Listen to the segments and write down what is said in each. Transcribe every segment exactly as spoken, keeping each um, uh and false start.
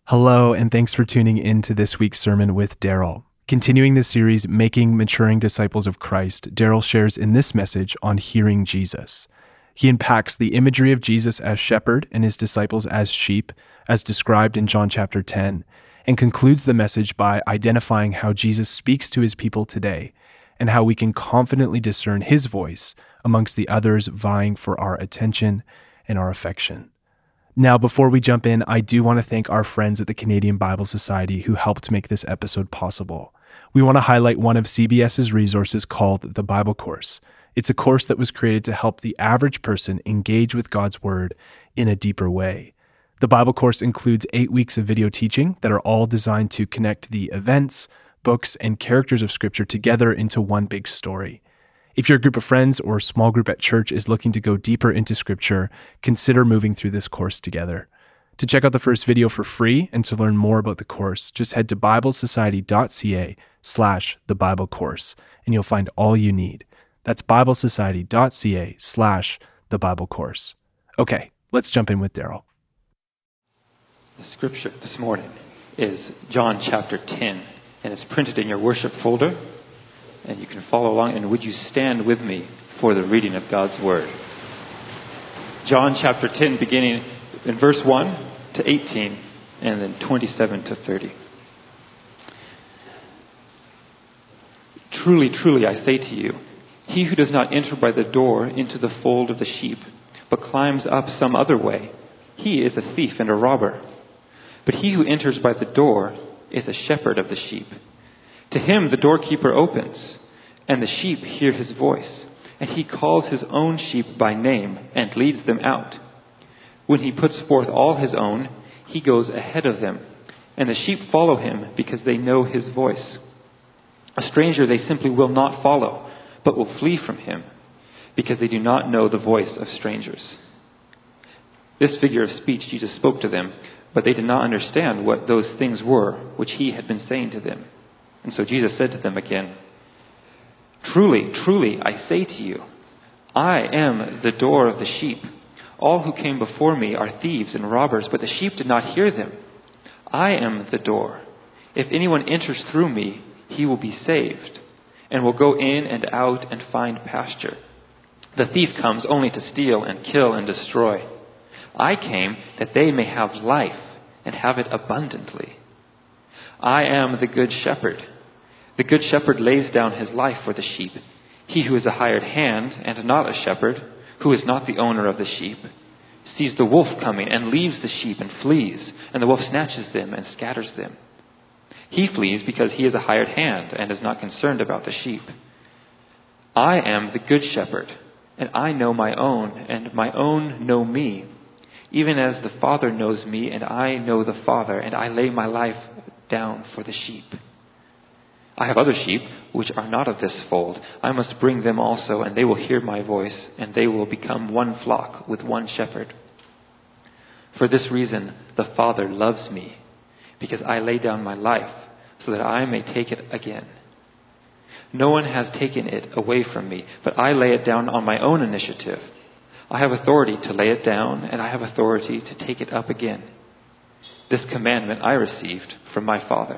Hello, and thanks for tuning in to this week's sermon with Daryl. Continuing the series, Making Maturing Disciples of Christ, Daryl shares in this message on hearing Jesus. He unpacks the imagery of Jesus as shepherd and his disciples as sheep, as described in John chapter ten, and concludes the message by identifying how Jesus speaks to his people today and how we can confidently discern his voice amongst the others vying for our attention and our affection. Now, before we jump in, I do want to thank our friends at the Canadian Bible Society who helped make this episode possible. We want to highlight one of C B S's resources called the Bible Course. It's a course that was created to help the average person engage with God's Word in a deeper way. The Bible Course includes eight weeks of video teaching that are all designed to connect the events, books, and characters of Scripture together into one big story. If your group of friends or small group at church is looking to go deeper into Scripture, consider moving through this course together. To check out the first video for free and to learn more about the course, just head to biblesociety.ca slash the Bible Course, and you'll find all you need. That's biblesociety.ca slash the Bible Course. Okay, let's jump in with Daryl. The scripture this morning is John chapter ten, and it's printed in your worship folder. And you can follow along, and would you stand with me for the reading of God's Word? John chapter ten, beginning in verse one to eighteen, and then twenty-seven to thirty. Truly, truly, I say to you, he who does not enter by the door into the fold of the sheep, but climbs up some other way, he is a thief and a robber. But he who enters by the door is a shepherd of the sheep. To him the doorkeeper opens, and the sheep hear his voice, and he calls his own sheep by name and leads them out. When he puts forth all his own, he goes ahead of them, and the sheep follow him because they know his voice. A stranger they simply will not follow, but will flee from him, because they do not know the voice of strangers. This figure of speech Jesus spoke to them, but they did not understand what those things were which he had been saying to them. And so Jesus said to them again, Truly, truly, I say to you, I am the door of the sheep. All who came before me are thieves and robbers, but the sheep did not hear them. I am the door. If anyone enters through me, he will be saved, and will go in and out and find pasture. The thief comes only to steal and kill and destroy. I came that they may have life and have it abundantly. I am the good shepherd. The good shepherd lays down his life for the sheep. He who is a hired hand and not a shepherd, who is not the owner of the sheep, sees the wolf coming and leaves the sheep and flees, and the wolf snatches them and scatters them. He flees because he is a hired hand and is not concerned about the sheep. I am the good shepherd, and I know my own, and my own know me, even as the Father knows me, and I know the Father, and I lay my life down for the sheep. I have other sheep which are not of this fold. I must bring them also, and they will hear my voice, and they will become one flock with one shepherd. For this reason the Father loves me, because I lay down my life, so that I may take it again. No one has taken it away from me, but I lay it down on my own initiative. I have authority to lay it down, and I have authority to take it up again. This commandment I received from my Father.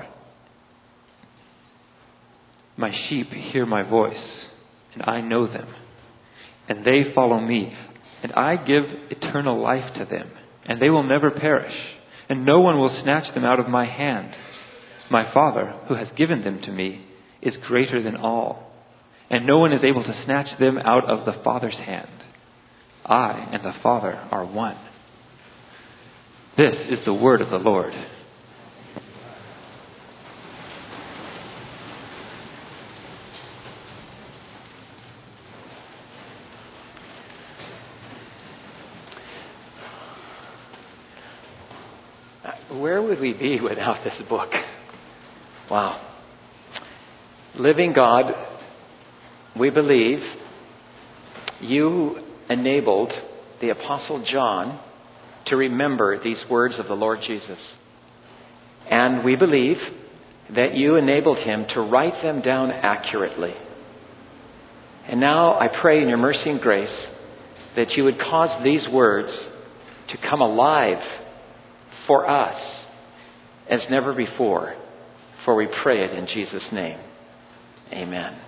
My sheep hear my voice, and I know them, and they follow me, and I give eternal life to them, and they will never perish, and no one will snatch them out of my hand. My Father, who has given them to me, is greater than all, and no one is able to snatch them out of the Father's hand. I and the Father are one. This is the word of the Lord. Where would we be without this book? Wow. Living God, we believe you enabled the Apostle John to remember these words of the Lord Jesus. And we believe that you enabled him to write them down accurately. And now I pray in your mercy and grace that you would cause these words to come alive for us as never before. For we pray it in Jesus' name. Amen.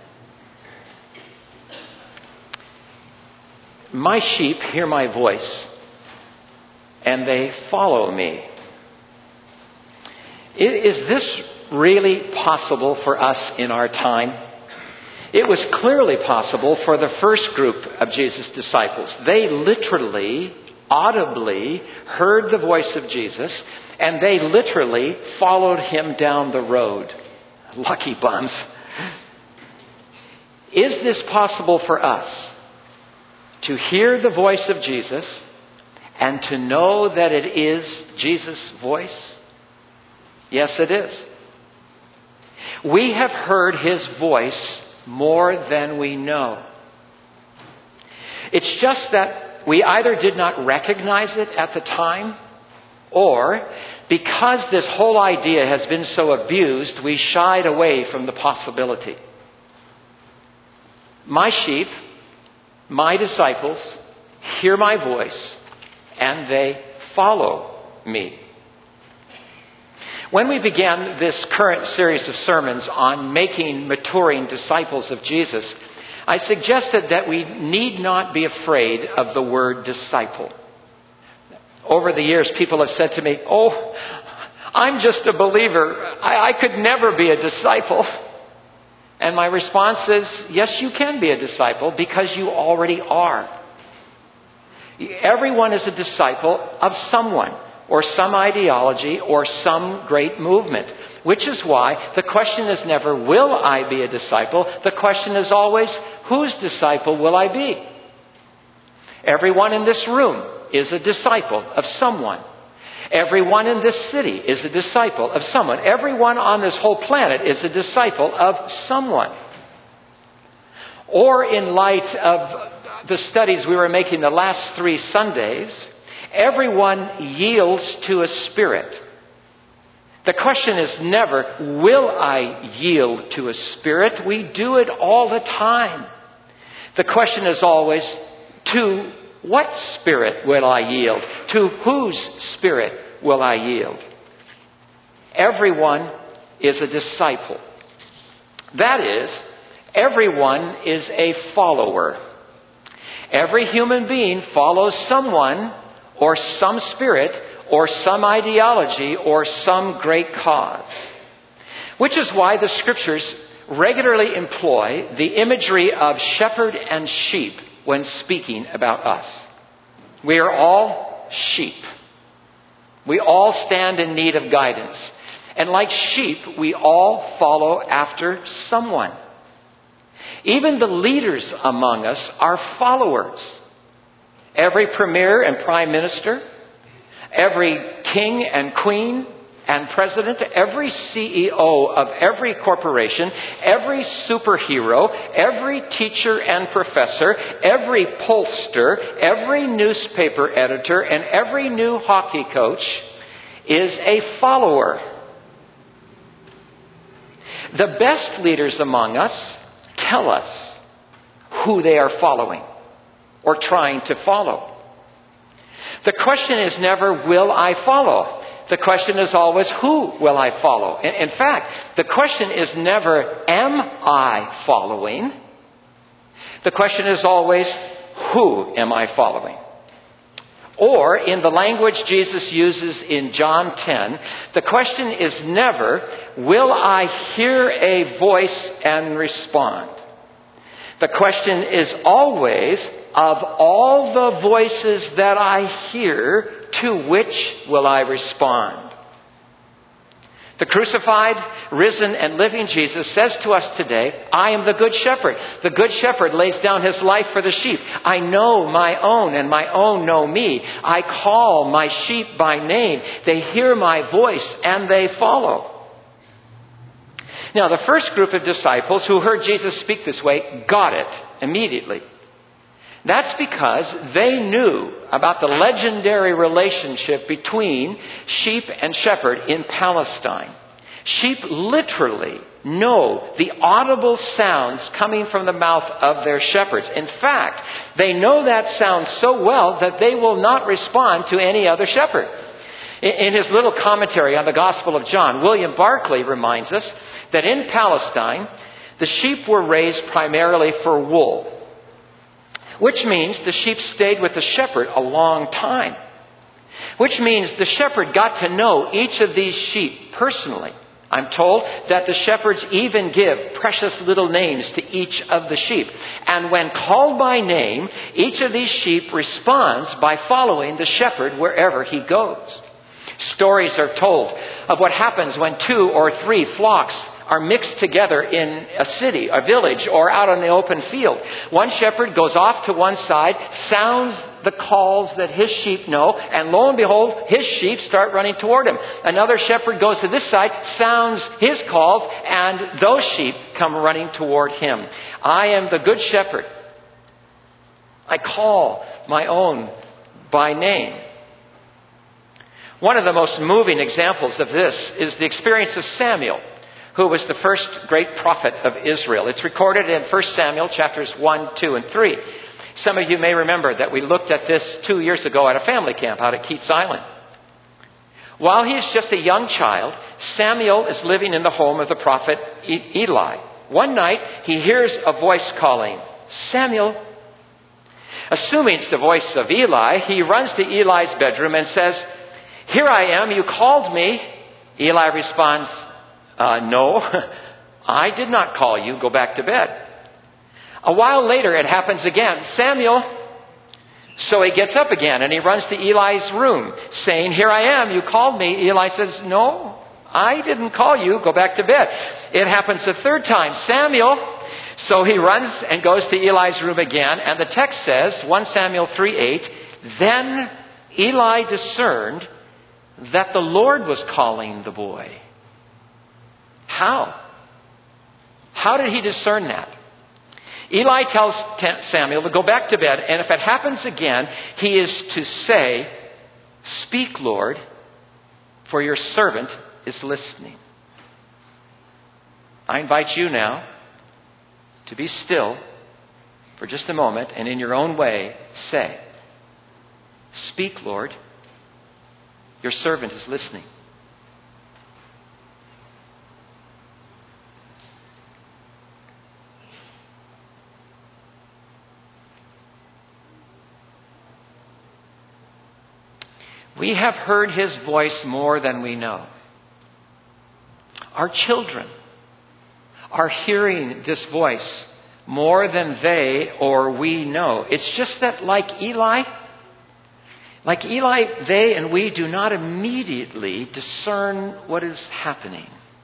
My sheep hear my voice, and they follow me. Is this really possible for us in our time? It was clearly possible for the first group of Jesus' disciples. They literally, audibly heard the voice of Jesus, and they literally followed him down the road. Lucky bums. Is this possible for us? To hear the voice of Jesus and to know that it is Jesus' voice? Yes, it is. We have heard his voice more than we know. It's just that we either did not recognize it at the time, or because this whole idea has been so abused, we shied away from the possibility. My sheep, my disciples, hear my voice, and they follow me. When we began this current series of sermons on making maturing disciples of Jesus, I suggested that we need not be afraid of the word disciple. Over the years, people have said to me, "Oh, I'm just a believer. I, I could never be a disciple." And my response is, yes, you can be a disciple because you already are. Everyone is a disciple of someone, or some ideology, or some great movement. Which is why the question is never, will I be a disciple? The question is always, whose disciple will I be? Everyone in this room is a disciple of someone. Everyone in this city is a disciple of someone. Everyone on this whole planet is a disciple of someone. Or in light of the studies we were making the last three Sundays, everyone yields to a spirit. The question is never, will I yield to a spirit? We do it all the time. The question is always, to what spirit will I yield? To whose spirit will I yield? Everyone is a disciple. That is, everyone is a follower. Every human being follows someone or some spirit or some ideology or some great cause. Which is why the Scriptures regularly employ the imagery of shepherd and sheep when speaking about us. We are all sheep. We all stand in need of guidance. And like sheep, we all follow after someone. Even the leaders among us are followers. Every premier and prime minister, every king and queen and president, every C E O of every corporation, every superhero, every teacher and professor, every pollster, every newspaper editor, and every new hockey coach is a follower. The best leaders among us tell us who they are following or trying to follow. The question is never, will I follow? The question is always, who will I follow? In fact, the question is never, am I following? The question is always, who am I following? Or, in the language Jesus uses in John ten, the question is never, will I hear a voice and respond? The question is always, of all the voices that I hear, to which will I respond? The crucified, risen, and living Jesus says to us today, I am the good shepherd. The good shepherd lays down his life for the sheep. I know my own, and my own know me. I call my sheep by name. They hear my voice, and they follow. Now, the first group of disciples who heard Jesus speak this way got it immediately. That's because they knew about the legendary relationship between sheep and shepherd in Palestine. Sheep literally know the audible sounds coming from the mouth of their shepherds. In fact, they know that sound so well that they will not respond to any other shepherd. In his little commentary on the Gospel of John, William Barclay reminds us that in Palestine, the sheep were raised primarily for wool, which means the sheep stayed with the shepherd a long time, which means the shepherd got to know each of these sheep personally. I'm told that the shepherds even give precious little names to each of the sheep. And when called by name, each of these sheep responds by following the shepherd wherever he goes. Stories are told of what happens when two or three flocks are mixed together in a city, a village, or out on the open field. One shepherd goes off to one side, sounds the calls that his sheep know, and lo and behold, his sheep start running toward him. Another shepherd goes to this side, sounds his calls, and those sheep come running toward him. I am the good shepherd. I call my own by name. One of the most moving examples of this is the experience of Samuel, who was the first great prophet of Israel. It's recorded in First Samuel chapters one, two, and three. Some of you may remember that we looked at this two years ago at a family camp out at Keats Island. While he is just a young child, Samuel is living in the home of the prophet Eli. One night, he hears a voice calling, "Samuel." Assuming it's the voice of Eli, he runs to Eli's bedroom and says, "Here I am, you called me." Eli responds, Uh, no, I did not call you. Go back to bed. A while later, it happens again. "Samuel." So he gets up again and he runs to Eli's room saying, "Here I am. You called me." Eli says, "No, I didn't call you. Go back to bed." It happens a third time. "Samuel." So he runs and goes to Eli's room again. And the text says, First Samuel three eight, "Then Eli discerned that the Lord was calling the boy." How? How did he discern that? Eli tells Samuel to go back to bed, and if it happens again, he is to say, "Speak, Lord, for your servant is listening." I invite you now to be still for just a moment, and in your own way say, "Speak, Lord, your servant is listening." We have heard his voice more than we know. Our children are hearing this voice more than they or we know. It's just that like Eli, like Eli, they and we do not immediately discern what is happening.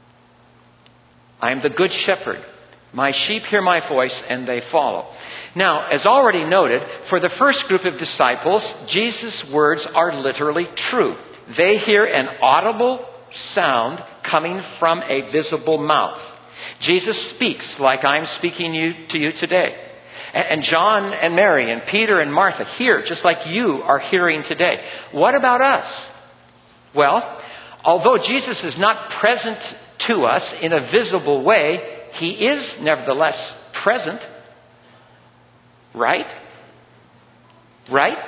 I am the good shepherd. My sheep hear my voice and they follow. Now, as already noted, for the first group of disciples, Jesus' words are literally true. They hear an audible sound coming from a visible mouth. Jesus speaks like I'm speaking you, to you today. And John and Mary and Peter and Martha hear just like you are hearing today. What about us? Well, although Jesus is not present to us in a visible way, he is nevertheless present. Right? Right?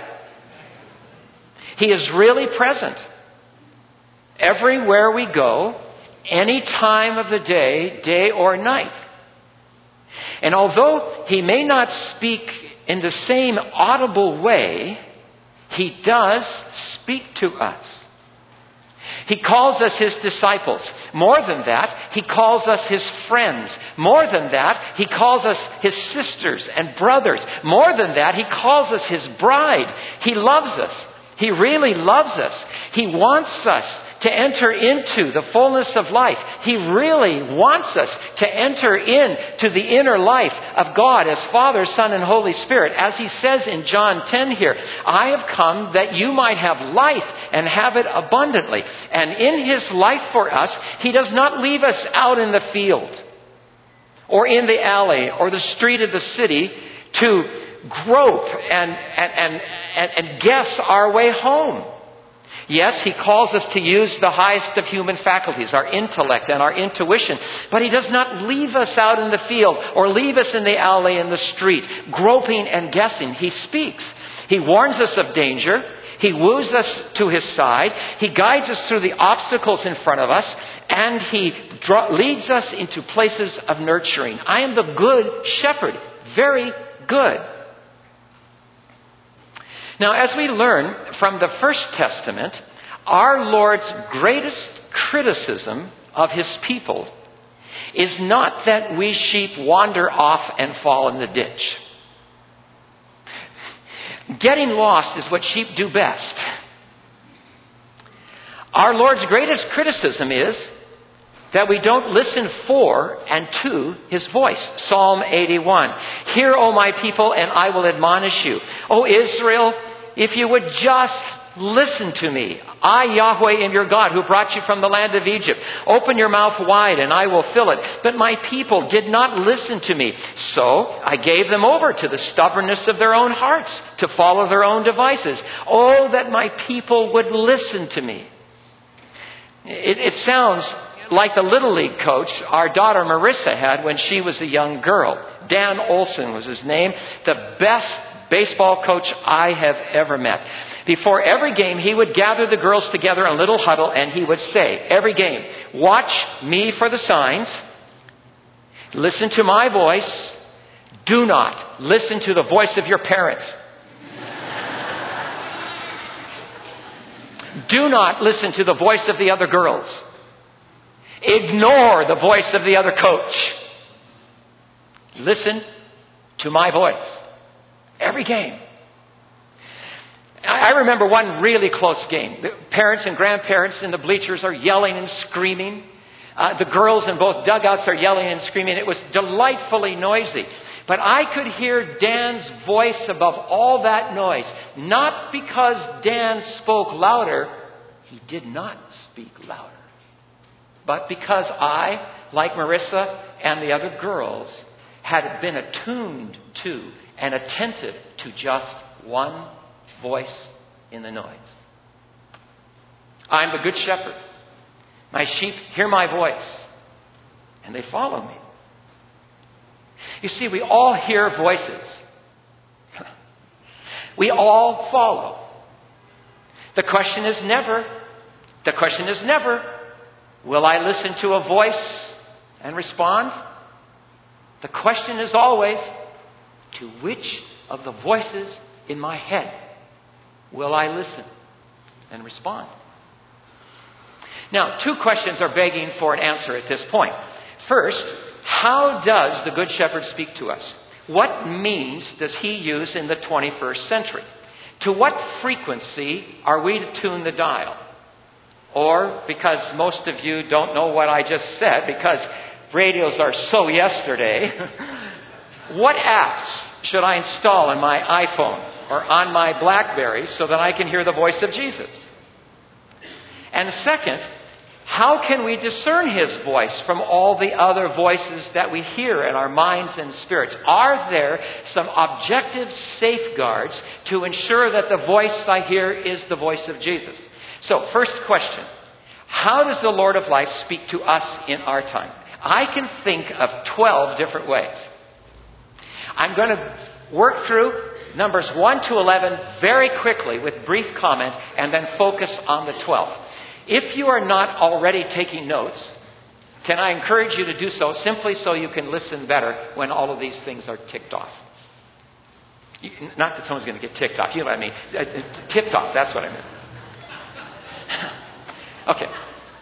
He is really present. Everywhere we go, any time of the day, day or night. And although he may not speak in the same audible way, he does speak to us. He calls us his disciples. More than that, he calls us his friends. More than that, he calls us his sisters and brothers. More than that, he calls us his bride. He loves us. He really loves us. He wants us to enter into the fullness of life. He really wants us to enter into the inner life of God as Father, Son, and Holy Spirit. As he says in John ten here, "I have come that you might have life and have it abundantly." And in his life for us, he does not leave us out in the field or in the alley or the street of the city to grope and, and, and, and, and guess our way home. Yes, he calls us to use the highest of human faculties, our intellect and our intuition. But he does not leave us out in the field or leave us in the alley in the street, groping and guessing. He speaks. He warns us of danger. He woos us to His side. He guides us through the obstacles in front of us. And He draw, leads us into places of nurturing. I am the good shepherd. Very good. Now, as we learn from the First Testament, our Lord's greatest criticism of His people is not that we sheep wander off and fall in the ditch. Getting lost is what sheep do best. Our Lord's greatest criticism is that we don't listen for and to His voice. Psalm eighty-one. Hear, O my people, and I will admonish you. O Israel, if you would just listen to me. I, Yahweh, am your God who brought you from the land of Egypt. Open your mouth wide and I will fill it. But my people did not listen to me. So I gave them over to the stubbornness of their own hearts to follow their own devices. Oh, that my people would listen to me. It, it sounds like the Little League coach our daughter Marissa had when she was a young girl. Dan Olson was his name. The best baseball coach I have ever met. Before every game, he would gather the girls together in a little huddle and he would say, every game, watch me for the signs. Listen to my voice. Do not listen to the voice of your parents. Do not listen to the voice of the other girls. Ignore the voice of the other coach. Listen to my voice. Every game. I remember one really close game. The parents and grandparents in the bleachers are yelling and screaming. Uh, the girls in both dugouts are yelling and screaming. It was delightfully noisy. But I could hear Dan's voice above all that noise. Not because Dan spoke louder. He did not speak louder. But because I, like Marissa and the other girls, had been attuned to and attentive to just one voice in the noise. I'm the good shepherd. My sheep hear my voice, and they follow me. You see, we all hear voices. We all follow. The question is never, the question is never, will I listen to a voice and respond? The question is always, to which of the voices in my head will I listen and respond? Now, two questions are begging for an answer at this point. First, how does the Good Shepherd speak to us? What means does He use in the twenty-first century? To what frequency are we to tune the dial? Or, because most of you don't know what I just said, because radios are so yesterday, what apps should I install on my iPhone or on my BlackBerry so that I can hear the voice of Jesus? And second, how can we discern His voice from all the other voices that we hear in our minds and spirits? Are there some objective safeguards to ensure that the voice I hear is the voice of Jesus? So, first question, how does the Lord of life speak to us in our time? I can think of twelve different ways. I'm going to work through numbers one to eleven very quickly with brief comment and then focus on the twelfth. If you are not already taking notes, can I encourage you to do so simply so you can listen better when all of these things are ticked off? You, not that someone's going to get ticked off. You know what I mean? Uh, ticked off, that's what I mean. Okay.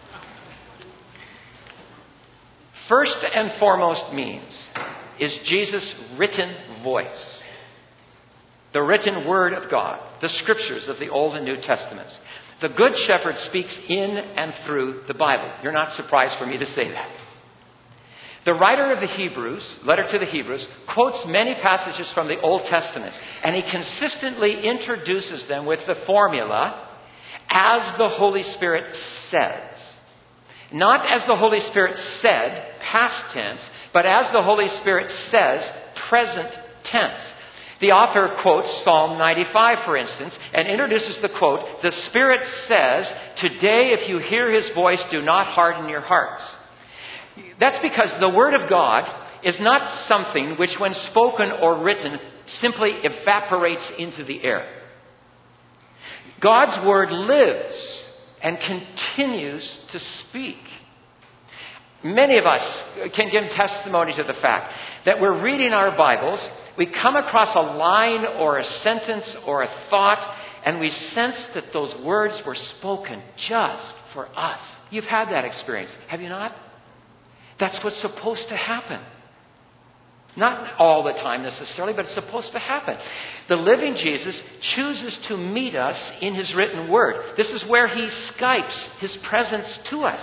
First and foremost means is Jesus' written voice. The written Word of God. The Scriptures of the Old and New Testaments. The Good Shepherd speaks in and through the Bible. You're not surprised for me to say that. The writer of the Hebrews, letter to the Hebrews, quotes many passages from the Old Testament, and he consistently introduces them with the formula, as the Holy Spirit says. Not as the Holy Spirit said, past tense, but as the Holy Spirit says, present tense. The author quotes Psalm ninety-five, for instance, and introduces the quote, "The Spirit says, today if you hear His voice, do not harden your hearts." That's because the Word of God is not something which, when spoken or written, simply evaporates into the air. God's Word lives and continues to speak. Many of us can give testimony to the fact that we're reading our Bibles, we come across a line or a sentence or a thought, and we sense that those words were spoken just for us. You've had that experience, have you not? That's what's supposed to happen. Not all the time necessarily, but it's supposed to happen. The living Jesus chooses to meet us in His written Word. This is where He Skypes His presence to us.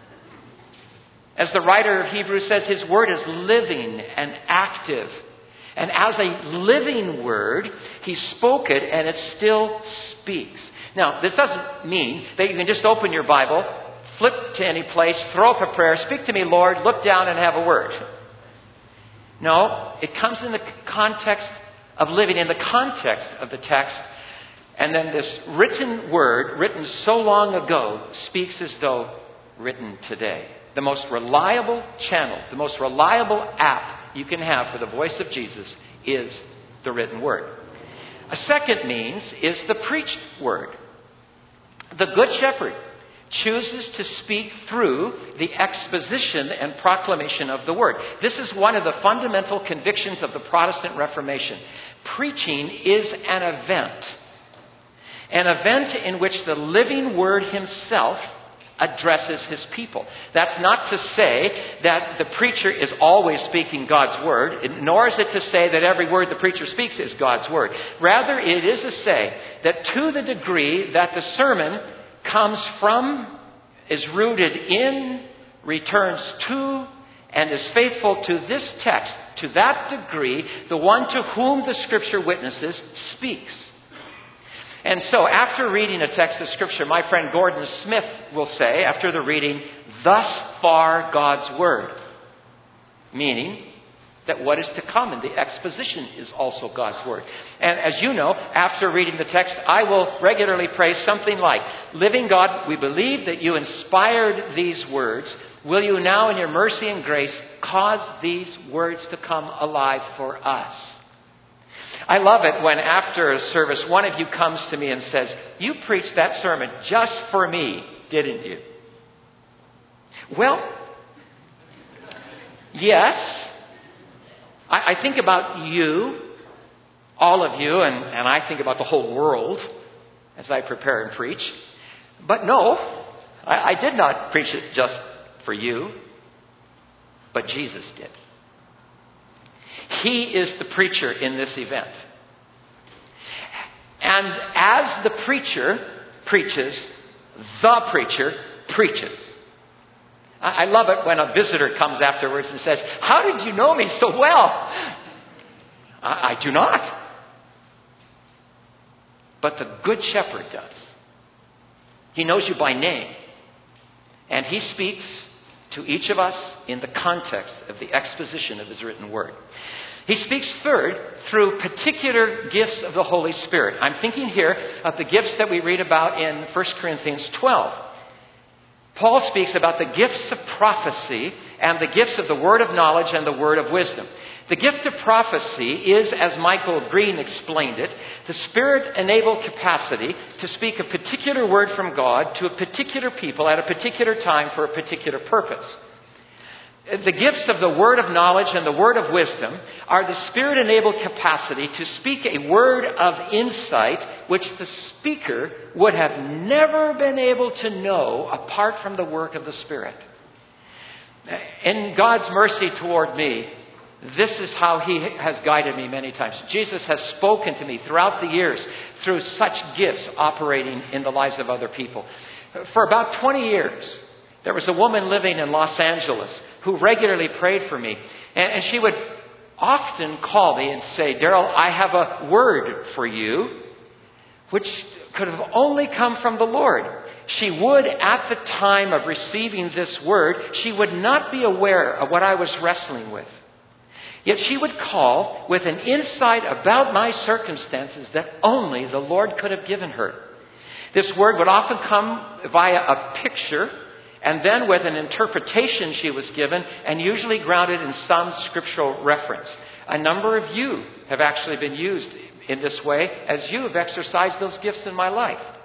As the writer of Hebrews says, His Word is living and active. And as a living Word, He spoke it and it still speaks. Now, this doesn't mean that you can just open your Bible, flip to any place, throw up a prayer, speak to me, Lord, look down and have a word. No, it comes in the context of living, in the context of the text. And then this written word, written so long ago, speaks as though written today. The most reliable channel, the most reliable app you can have for the voice of Jesus is the written word. A second means is the preached word. The Good Shepherd chooses to speak through the exposition and proclamation of the Word. This is one of the fundamental convictions of the Protestant Reformation. Preaching is an event. An event in which the living Word Himself addresses His people. That's not to say that the preacher is always speaking God's Word, nor is it to say that every word the preacher speaks is God's Word. Rather, it is to say that to the degree that the sermon comes from, is rooted in, returns to, and is faithful to this text, to that degree, the one to whom the Scripture witnesses speaks. And so, after reading a text of Scripture, my friend Gordon Smith will say, after the reading, thus far God's Word. Meaning that what is to come in the exposition is also God's Word. And as you know, after reading the text, I will regularly pray something like, Living God, we believe that you inspired these words. Will you now in your mercy and grace cause these words to come alive for us? I love it when after a service, one of you comes to me and says, you preached that sermon just for me, didn't you? Well, yes. I think about you, all of you, and, and I think about the whole world as I prepare and preach. But no, I, I did not preach it just for you, but Jesus did. He is the preacher in this event. And as the preacher preaches, the preacher preaches. I love it when a visitor comes afterwards and says, how did you know me so well? I, I do not. But the Good Shepherd does. He knows you by name. And He speaks to each of us in the context of the exposition of His written Word. He speaks, third, through particular gifts of the Holy Spirit. I'm thinking here of the gifts that we read about in First Corinthians twelve. Paul speaks about the gifts of prophecy and the gifts of the word of knowledge and the word of wisdom. The gift of prophecy is, as Michael Green explained it, the Spirit-enabled capacity to speak a particular word from God to a particular people at a particular time for a particular purpose. The gifts of the word of knowledge and the word of wisdom are the Spirit-enabled capacity to speak a word of insight which the speaker would have never been able to know apart from the work of the Spirit. In God's mercy toward me, this is how He has guided me many times. Jesus has spoken to me throughout the years through such gifts operating in the lives of other people. For about twenty years, there was a woman living in Los Angeles who regularly prayed for me. And, and she would often call me and say, Daryl, I have a word for you, which could have only come from the Lord. She would, at the time of receiving this word, she would not be aware of what I was wrestling with. Yet she would call with an insight about my circumstances that only the Lord could have given her. This word would often come via a picture, and then with an interpretation she was given, and usually grounded in some scriptural reference. A number of you have actually been used in this way as you have exercised those gifts in my life.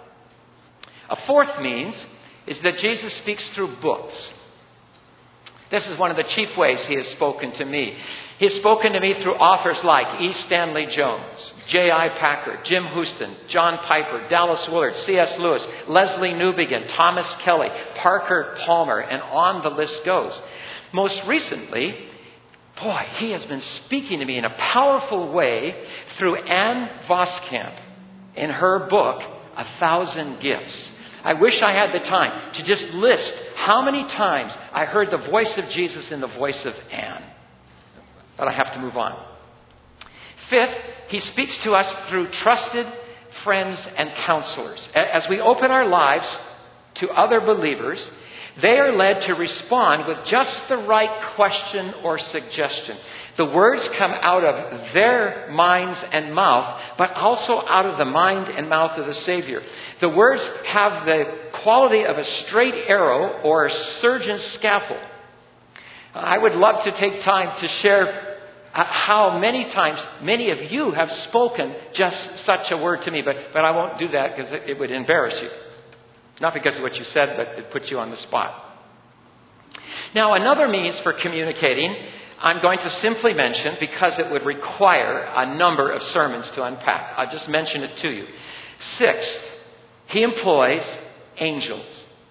A fourth means is that Jesus speaks through books. This is one of the chief ways he has spoken to me. He has spoken to me through authors like E. Stanley Jones, J I. Packer, Jim Houston, John Piper, Dallas Willard, C S. Lewis, Leslie Newbegin, Thomas Kelly, Parker Palmer, and on the list goes. Most recently, boy, he has been speaking to me in a powerful way through Ann Voskamp in her book, A Thousand Gifts. I wish I had the time to just list how many times I heard the voice of Jesus in the voice of Anne. But I have to move on. Fifth, he speaks to us through trusted friends and counselors. As we open our lives to other believers, they are led to respond with just the right question or suggestion. The words come out of their minds and mouth, but also out of the mind and mouth of the Savior. The words have the quality of a straight arrow or a surgeon's scalpel. I would love to take time to share how many times many of you have spoken just such a word to me, but, but I won't do that because it, it would embarrass you. Not because of what you said, but it puts you on the spot. Now, another means for communicating, I'm going to simply mention because it would require a number of sermons to unpack. I'll just mention it to you. Sixth, he employs angels.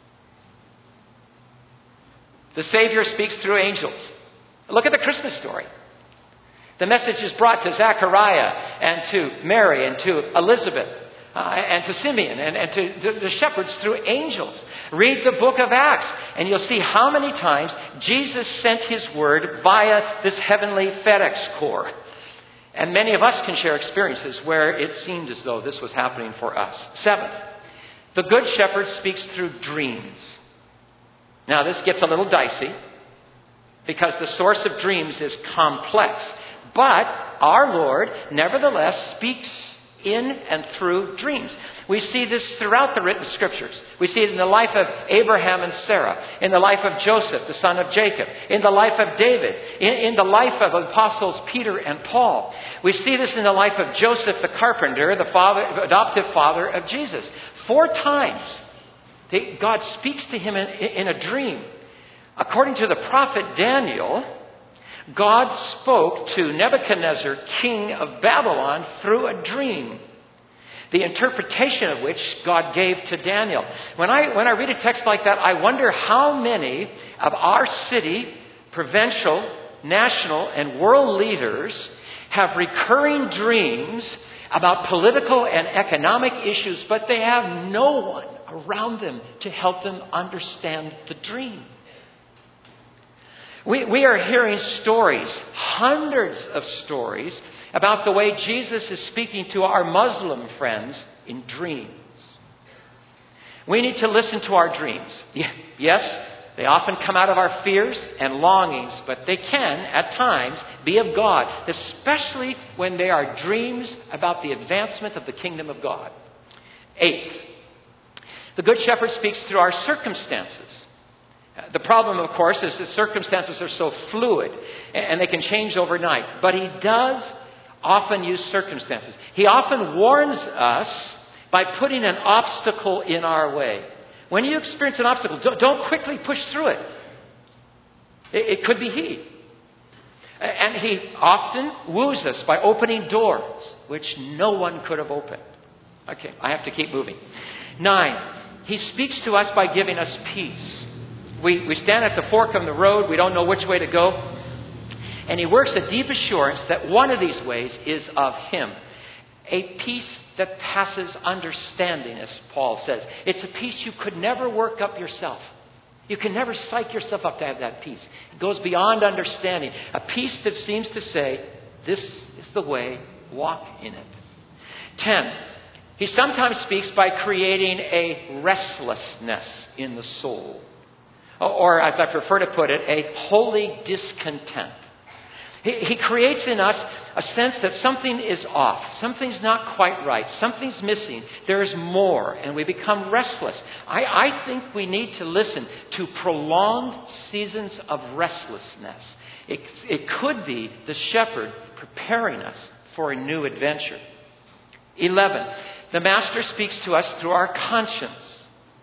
The Savior speaks through angels. Look at the Christmas story. The message is brought to Zechariah and to Mary and to Elizabeth uh, and to Simeon and, and to the, the shepherds through angels. Read the book of Acts and you'll see how many times Jesus sent his word via this heavenly FedEx Corps. And many of us can share experiences where it seemed as though this was happening for us. Seventh, the Good Shepherd speaks through dreams. Now this gets a little dicey because the source of dreams is complex. But our Lord, nevertheless, speaks in and through dreams. We see this throughout the written scriptures. We see it in the life of Abraham and Sarah, in the life of Joseph, the son of Jacob, in the life of David, in, in the life of apostles Peter and Paul. We see this in the life of Joseph the carpenter, the father, adoptive father of Jesus. Four times God speaks to him in, in a dream. According to the prophet Daniel, God spoke to Nebuchadnezzar, king of Babylon, through a dream, the interpretation of which God gave to Daniel. When I, when I read a text like that, I wonder how many of our city, provincial, national, and world leaders have recurring dreams about political and economic issues, but they have no one around them to help them understand the dream. We, we are hearing stories, hundreds of stories, about the way Jesus is speaking to our Muslim friends in dreams. We need to listen to our dreams. Yes, they often come out of our fears and longings, but they can, at times, be of God, especially when they are dreams about the advancement of the kingdom of God. Eighth, the Good Shepherd speaks through our circumstances. The problem, of course, is that circumstances are so fluid and they can change overnight. But he does often use circumstances. He often warns us by putting an obstacle in our way. When you experience an obstacle, don't quickly push through it. It could be he. And he often woos us by opening doors which no one could have opened. Okay, I have to keep moving. Nine, he speaks to us by giving us peace. We, we stand at the fork of the road. We don't know which way to go. And he works a deep assurance that one of these ways is of him. A peace that passes understanding, as Paul says. It's a peace you could never work up yourself. You can never psych yourself up to have that peace. It goes beyond understanding. A peace that seems to say, this is the way, walk in it. Ten, he sometimes speaks by creating a restlessness in the soul. Or, as I prefer to put it, a holy discontent. He, he creates in us a sense that something is off. Something's not quite right. Something's missing. There's more. And we become restless. I, I think we need to listen to prolonged seasons of restlessness. It, it could be the shepherd preparing us for a new adventure. Eleven, the Master speaks to us through our conscience.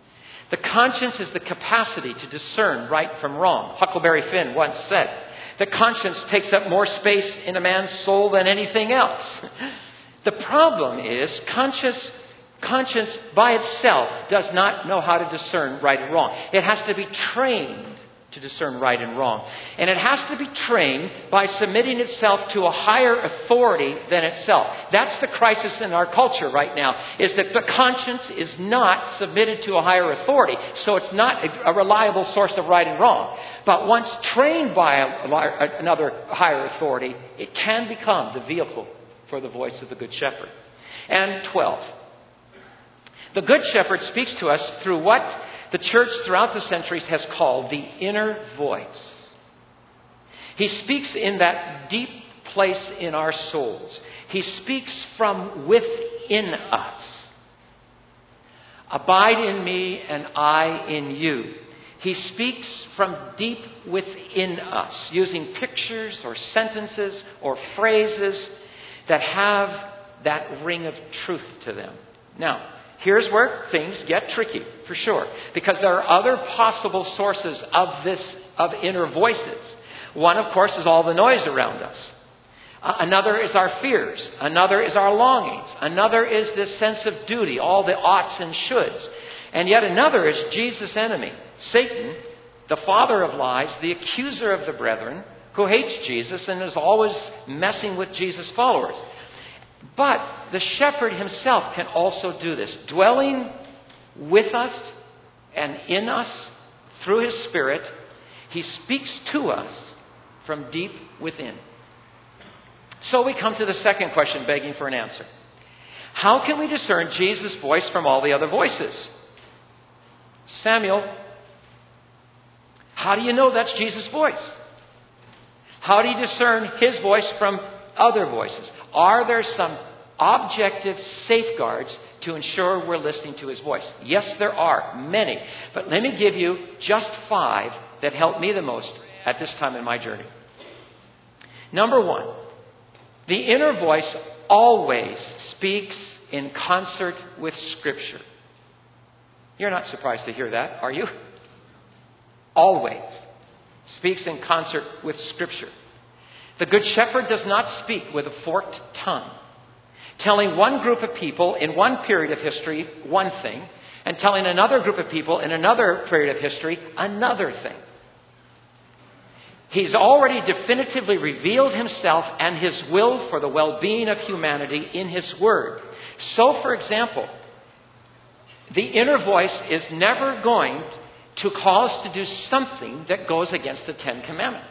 The conscience is the capacity to discern right from wrong. Huckleberry Finn once said, the conscience takes up more space in a man's soul than anything else. The problem is conscience, conscience by itself does not know how to discern right and wrong. It has to be trained to discern right and wrong. And it has to be trained by submitting itself to a higher authority than itself. That's the crisis in our culture right now, is that the conscience is not submitted to a higher authority. So it's not a reliable source of right and wrong. But once trained by a, another higher authority, it can become the vehicle for the voice of the Good Shepherd. And twelve. The Good Shepherd speaks to us through what the church throughout the centuries has called the inner voice. He speaks in that deep place in our souls. He speaks from within us. Abide in me and I in you. He speaks from deep within us, using pictures or sentences or phrases that have that ring of truth to them. Now, here's where things get tricky, for sure, because there are other possible sources of this, of inner voices. One, of course, is all the noise around us. Uh, another is our fears. Another is our longings. Another is this sense of duty, all the oughts and shoulds. And yet another is Jesus' enemy, Satan, the father of lies, the accuser of the brethren, who hates Jesus and is always messing with Jesus' followers. But the shepherd himself can also do this, dwelling with us and in us through his Spirit. He speaks to us from deep within. So we come to the second question, begging for an answer. How can we discern Jesus' voice from all the other voices? Samuel, how do you know that's Jesus' voice? How do you discern his voice from other voices? Are there some objective safeguards to ensure we're listening to his voice? Yes, there are, many. But let me give you just five that helped me the most at this time in my journey. Number one, the inner voice always speaks in concert with Scripture. You're not surprised to hear that, are you? Always speaks in concert with Scripture. The Good Shepherd does not speak with a forked tongue, telling one group of people in one period of history one thing, and telling another group of people in another period of history another thing. He's already definitively revealed himself and his will for the well-being of humanity in his Word. So, for example, the inner voice is never going to call us to do something that goes against the Ten Commandments.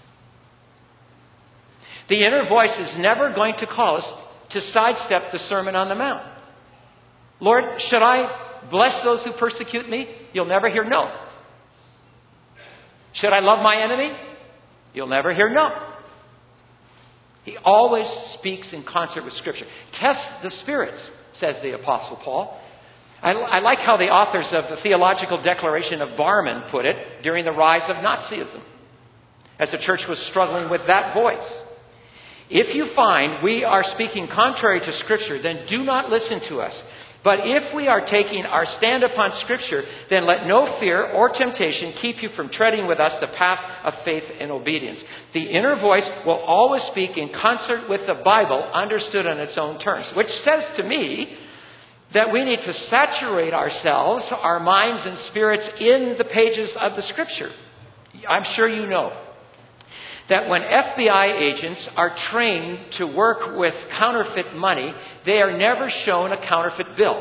The inner voice is never going to call us to sidestep the Sermon on the Mount. Lord, should I bless those who persecute me? You'll never hear no. Should I love my enemy? You'll never hear no. He always speaks in concert with Scripture. Test the spirits, says the Apostle Paul. I, I like how the authors of the Theological Declaration of Barmen put it during the rise of Nazism, as the church was struggling with that voice. If you find we are speaking contrary to Scripture, then do not listen to us. But if we are taking our stand upon Scripture, then let no fear or temptation keep you from treading with us the path of faith and obedience. The inner voice will always speak in concert with the Bible, understood on its own terms, which says to me that we need to saturate ourselves, our minds and spirits, in the pages of the Scripture. I'm sure you know that when F B I agents are trained to work with counterfeit money, they are never shown a counterfeit bill.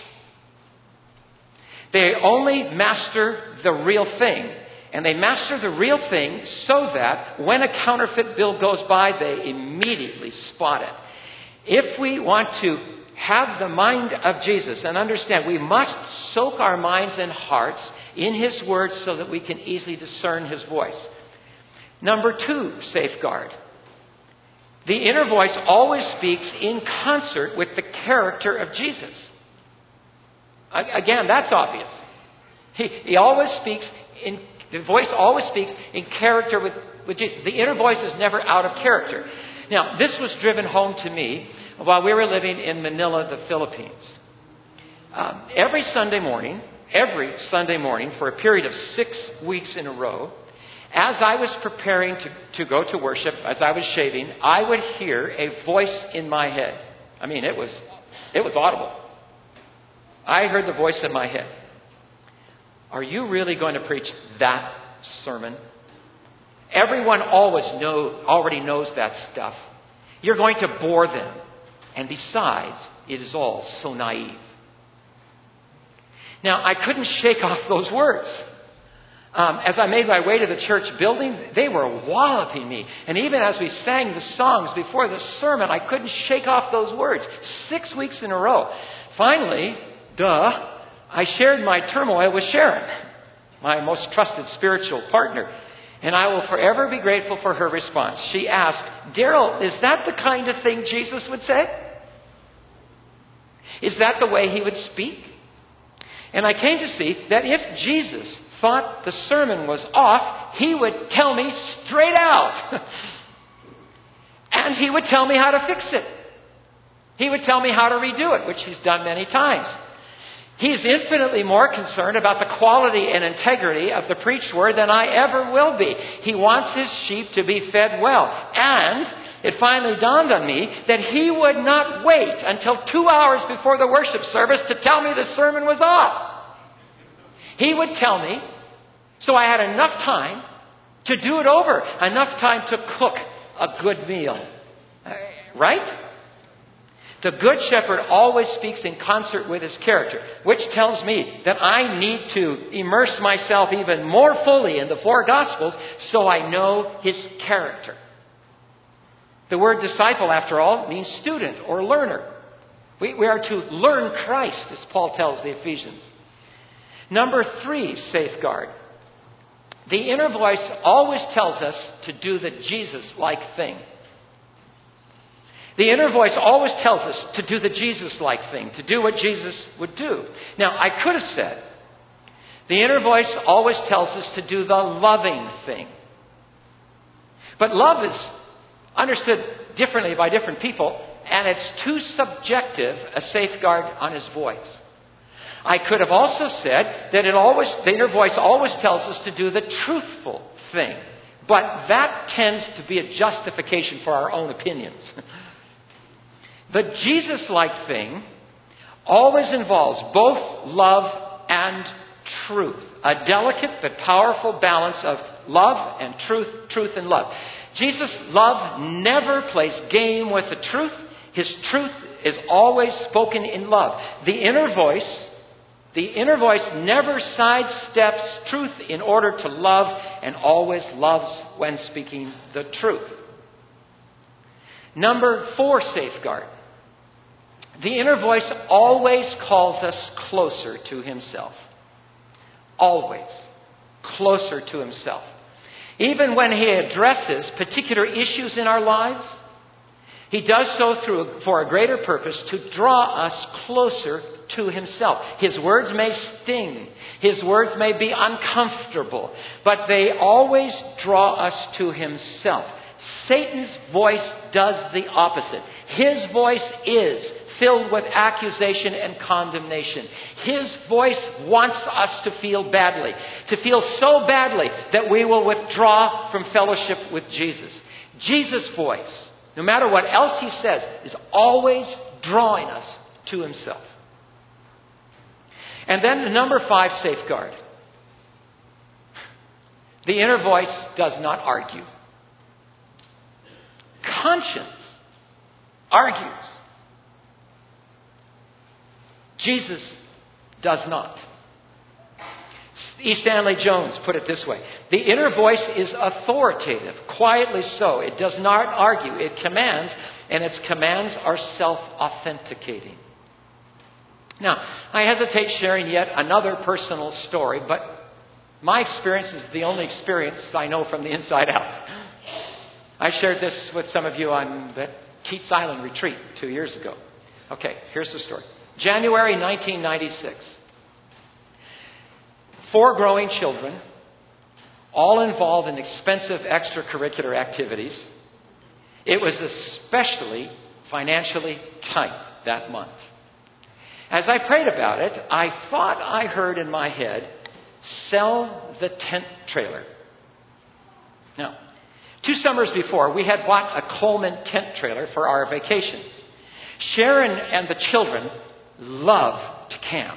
They only master the real thing. And they master the real thing so that when a counterfeit bill goes by, they immediately spot it. If we want to have the mind of Jesus and understand, we must soak our minds and hearts in His Word so that we can easily discern His voice. Number two, safeguard. The inner voice always speaks in concert with the character of Jesus. Again, that's obvious. He, he always speaks in, the voice always speaks in character with, with Jesus. The inner voice is never out of character. Now, this was driven home to me while we were living in Manila, the Philippines. Um, every Sunday morning every Sunday morning for a period of six weeks in a row, as I was preparing to, to go to worship, as I was shaving, I would hear a voice in my head. I mean, it was it was audible. I heard the voice in my head. Are you really going to preach that sermon? Everyone always know, already knows that stuff. You're going to bore them. And besides, it is all so naive. Now, I couldn't shake off those words. Um, as I made my way to the church building, they were walloping me. And even as we sang the songs before the sermon, I couldn't shake off those words. Six weeks in a row. Finally, duh, I shared my turmoil with Sharon, my most trusted spiritual partner. And I will forever be grateful for her response. She asked, Daryl, is that the kind of thing Jesus would say? Is that the way he would speak? And I came to see that if Jesus thought the sermon was off, he would tell me straight out. And he would tell me how to fix it. He would tell me how to redo it, which he's done many times. He's infinitely more concerned about the quality and integrity of the preached word than I ever will be. He wants his sheep to be fed well. And it finally dawned on me that he would not wait until two hours before the worship service to tell me the sermon was off. He would tell me, so I had enough time to do it over, enough time to cook a good meal. Right? The Good Shepherd always speaks in concert with his character, which tells me that I need to immerse myself even more fully in the four Gospels so I know his character. The word disciple, after all, means student or learner. We, we are to learn Christ, as Paul tells the Ephesians. Number three, safeguard. The inner voice always tells us to do the Jesus-like thing. The inner voice always tells us to do the Jesus-like thing, to do what Jesus would do. Now, I could have said, the inner voice always tells us to do the loving thing. But love is understood differently by different people, and it's too subjective a safeguard on his voice. I could have also said that it always, the inner voice always tells us to do the truthful thing. But that tends to be a justification for our own opinions. The Jesus-like thing always involves both love and truth. A delicate but powerful balance of love and truth, truth and love. Jesus' love never plays game with the truth. His truth is always spoken in love. The inner voice, the inner voice never sidesteps truth in order to love and always loves when speaking the truth. Number four safeguard. The inner voice always calls us closer to himself. Always. Closer to himself. Even when he addresses particular issues in our lives, he does so through for a greater purpose, to draw us closer to himself. His words may sting. His words may be uncomfortable. But they always draw us to himself. Satan's voice does the opposite. His voice is filled with accusation and condemnation. His voice wants us to feel badly, to feel so badly that we will withdraw from fellowship with Jesus. Jesus' voice, no matter what else he says, is always drawing us to himself. And then the number five safeguard. The inner voice does not argue. Conscience argues. Jesus does not. E. Stanley Jones put it this way. The inner voice is authoritative, quietly so. It does not argue. It commands, and its commands are self-authenticating. Now, I hesitate sharing yet another personal story, but my experience is the only experience I know from the inside out. I shared this with some of you on the Keats Island retreat two years ago. Okay, here's the story. January nineteen ninety-six. Four growing children, all involved in expensive extracurricular activities. It was especially financially tight that month. As I prayed about it, I thought I heard in my head, sell the tent trailer. Now, two summers before, we had bought a Coleman tent trailer for our vacations. Sharon and the children love to camp.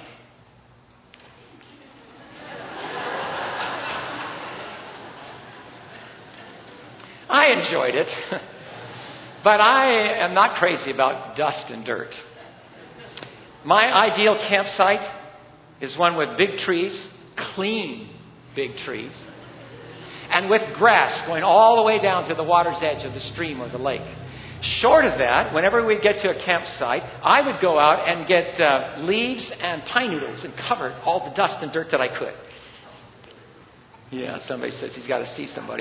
I enjoyed it, but I am not crazy about dust and dirt. My ideal campsite is one with big trees, clean big trees, and with grass going all the way down to the water's edge of the stream or the lake. Short of that, whenever we get to a campsite, I would go out and get uh, leaves and pine needles and cover all the dust and dirt that I could. Yeah, somebody says he's got to see somebody.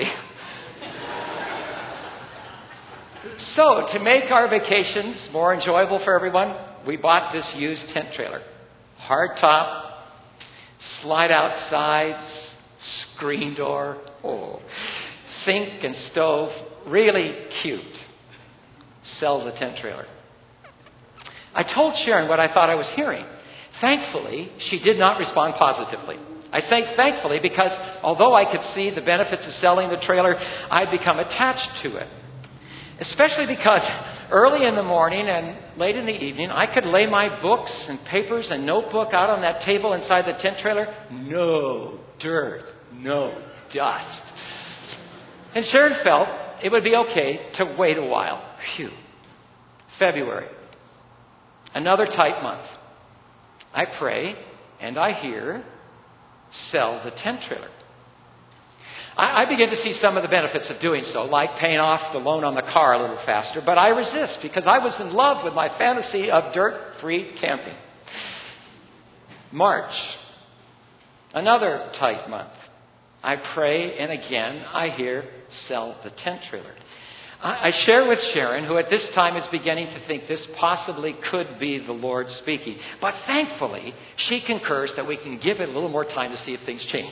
So, to make our vacations more enjoyable for everyone, we bought this used tent trailer. Hard top, slide out sides, screen door, oh, sink and stove, really cute. Sell the tent trailer. I told Sharon what I thought I was hearing. Thankfully, she did not respond positively. I say thankfully because although I could see the benefits of selling the trailer, I'd become attached to it. Especially because early in the morning and late in the evening, I could lay my books and papers and notebook out on that table inside the tent trailer. No dirt, no dust. And Sharon felt it would be okay to wait a while. Phew. February. Another tight month. I pray and I hear, sell the tent trailer. I begin to see some of the benefits of doing so, like paying off the loan on the car a little faster, but I resist because I was in love with my fantasy of dirt-free camping. March, another tight month. I pray, and again, I hear, sell the tent trailer. I share with Sharon, who at this time is beginning to think this possibly could be the Lord speaking. But thankfully, she concurs that we can give it a little more time to see if things change.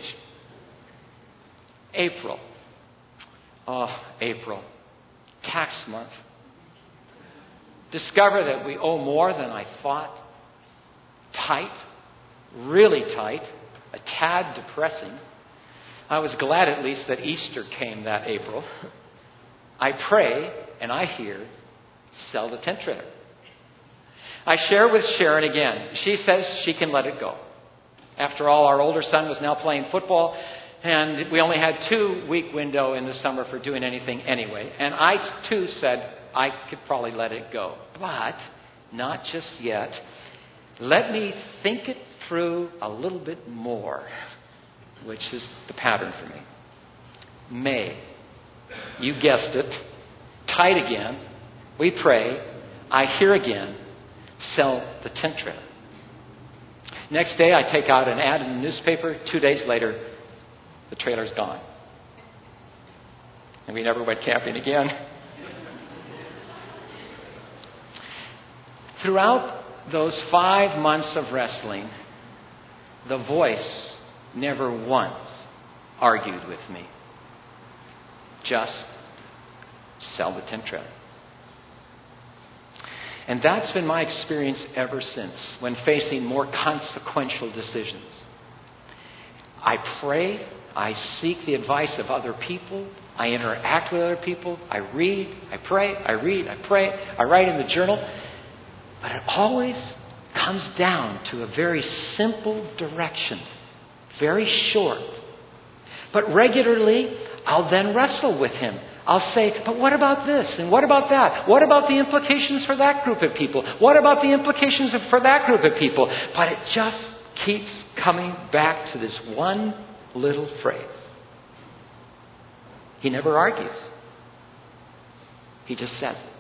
April. Oh, April. Tax month. Discover that we owe more than I thought. Tight. Really tight. A tad depressing. I was glad at least that Easter came that April. I pray and I hear, sell the tent trailer. I share with Sharon again. She says she can let it go. After all, our older son was now playing football, and we only had two-week window in the summer for doing anything anyway. And I, too, said I could probably let it go. But not just yet. Let me think it through a little bit more, which is the pattern for me. May. You guessed it. Tight again. We pray. I hear again. Sell the tent trailer. Next day, I take out an ad in the newspaper. Two days later, the trailer's gone. And we never went camping again. Throughout those five months of wrestling, the voice never once argued with me. Just sell the tent trailer. And that's been my experience ever since, when facing more consequential decisions. I pray, I seek the advice of other people, I interact with other people, I read, I pray, I read, I pray, I write in the journal. But it always comes down to a very simple direction, very short. But regularly, I'll then wrestle with him. I'll say, but what about this? And what about that? What about the implications for that group of people? What about the implications for that group of people? But it just keeps coming back to this one little phrase. He never argues. He just says it.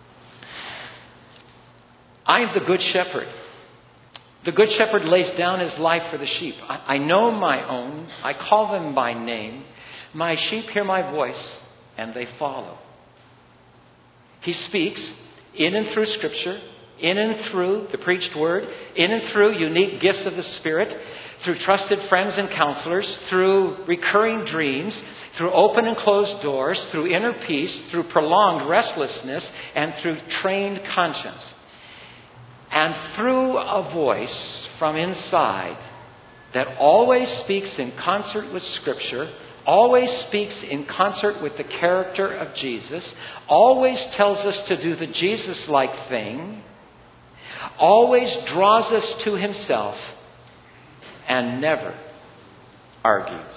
I am the good shepherd. The good shepherd lays down his life for the sheep. I, I know my own. I call them by name. My sheep hear my voice, and they follow. He speaks in and through Scripture, in and through the preached word, in and through unique gifts of the Spirit, through trusted friends and counselors, through recurring dreams, through open and closed doors, through inner peace, through prolonged restlessness, and through trained conscience. And through a voice from inside that always speaks in concert with Scripture, always speaks in concert with the character of Jesus, always tells us to do the Jesus-like thing, always draws us to Himself, and never argues.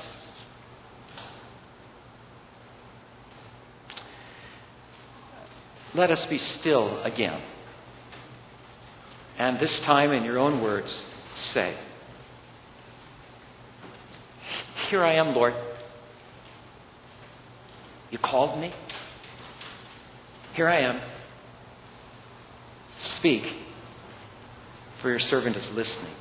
Let us be still again. And this time, in your own words, say, "Here I am, Lord. You called me. Here I am. Speak, for your servant is listening."